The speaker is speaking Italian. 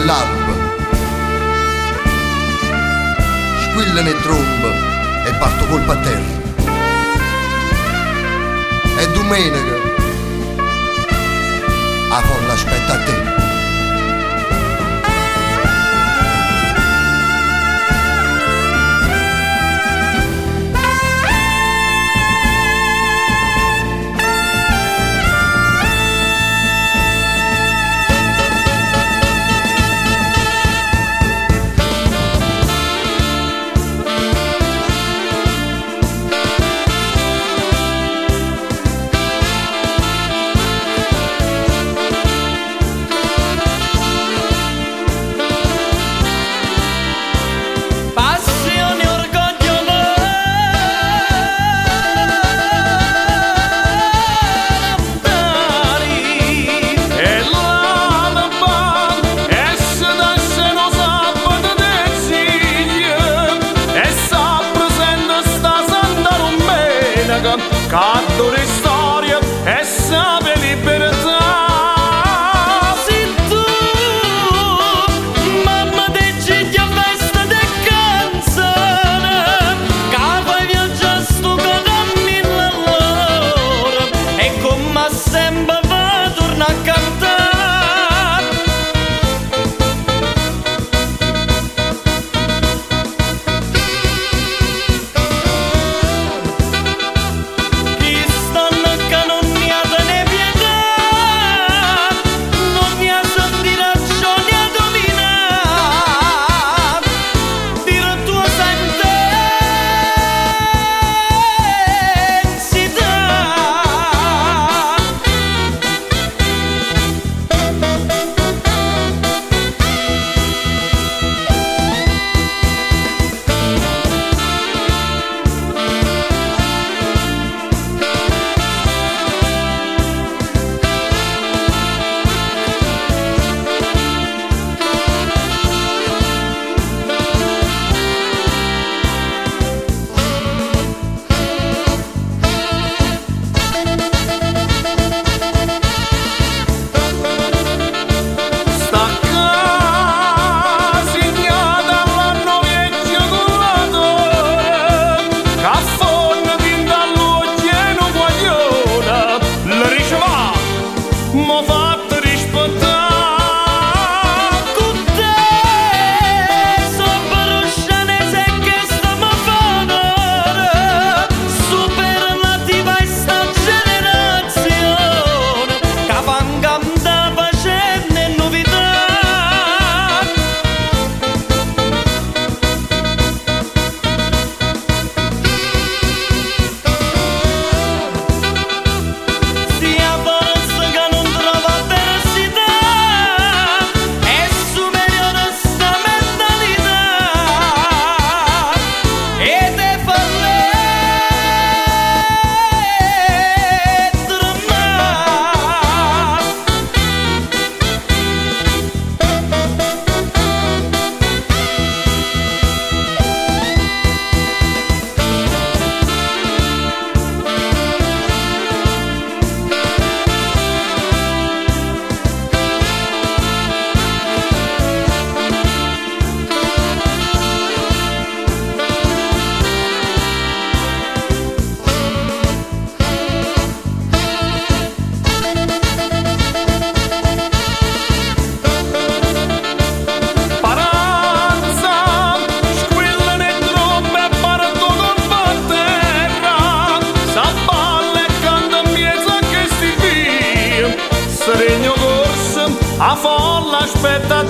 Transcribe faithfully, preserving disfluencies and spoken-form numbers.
dell'alba. Squillano e trombe e parto colpo a terra. È domenica, la folla aspetta a te. Caddo di storia e sape libertà. Se tu, mamma te ci a festa de canzone, che fai viaggiare sto cammino all'ora e come sempre va torna a cantare. Mo fatto rispettare con te, so paroscianese che stiamo a fare, superlativa a sta generazione, che fan cantare facendo novità. A folla aspetta